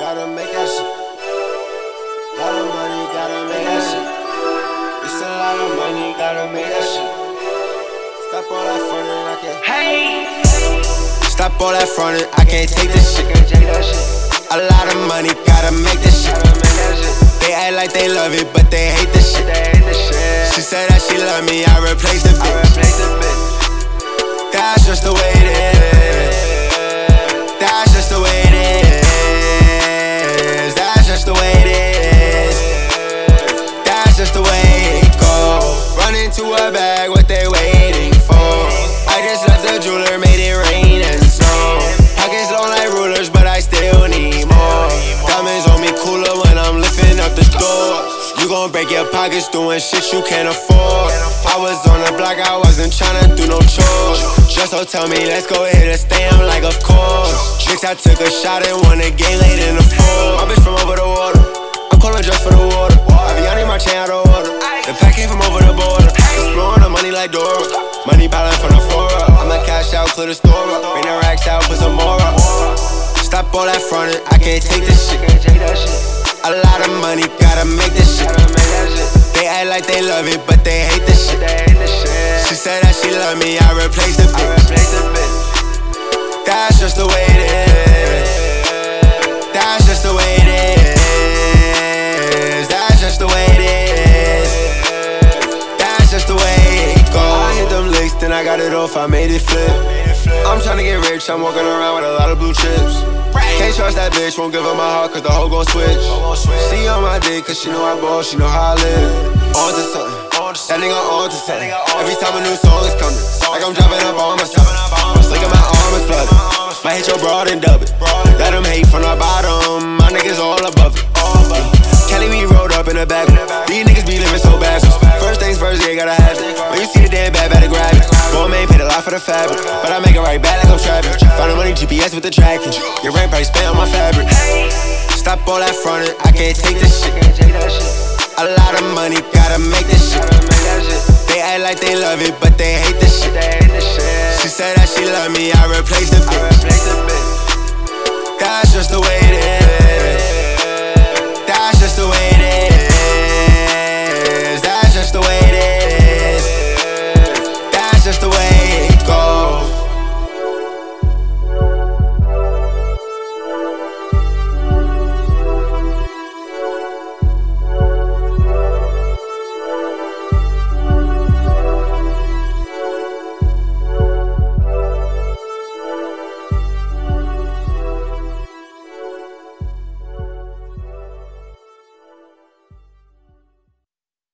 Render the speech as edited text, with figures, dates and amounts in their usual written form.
gotta make that shit. Lot of money, gotta make that shit. It's a lot of money, gotta make that shit. Stop all that frontin', I can't. Hey! Stop all that frontin', I can't take this shit. A lot of money, gotta make this shit. They act like they love it, but they hate this shit. She said that she love me, I replaced the bitch. That's just the way it is. That's just the way it is. That's just the way it is. That's just the way it goes. Run into a bag, what they waiting for? I just left the jeweler, made it rain and snow. Pockets long like rulers, but I still need more. Diamonds on me cooler when I'm lifting up the door. You gon' break your pockets doing shit you can't afford. I was on the block, I wasn't tryna do no chores. Just so tell me, let's go hit a stamp like of course. Bitch, I took a shot and won a game late in the fall. My bitch from over the water, I'm calling just for the water. Aviani, my chain out of order. The pack came from over the border. Exploring the money like Dora. Money piling from the floor up. I'ma cash out, clear the store up. Bring the racks out, put some more up. Stop all that frontin', I can't take this shit. A lot of money, gotta make this shit. They act like they love it, but they hate this shit. She said that she love me, I replaced the bitch. That's just the way it is. That's just the way it is. That's just the way it is. That's just the way it goes. I hit them licks, then I got it off, I made it flip. I'm tryna get rich, I'm walking around with a lot of blue chips. Can't trust that bitch, won't give her my heart cause the hoe gon' switch. She on my dick cause she know I ball, she know how I live. On to something, that nigga on to something. Every time a new song is coming, like I'm dropping up on myself. Look at my arm is flooded, might hit your broad and dub it. Let them hate from the bottom, my niggas all above it. Kelly, we rolled up in the back. These niggas be living so bad. First things first, yeah, gotta have it. When you see the damn bad, better grab it. Boy, man, paid a lot for the fabric, but I make it right back like I'm trapping. Found the money, GPS with the tracking. Your rent price spent on my fabric. Stop all that frontin', I can't take this shit. A lot of money, gotta make this shit. They act like they love it, but they hate this shit. She said that she love me, I replaced the bitch. That's just the way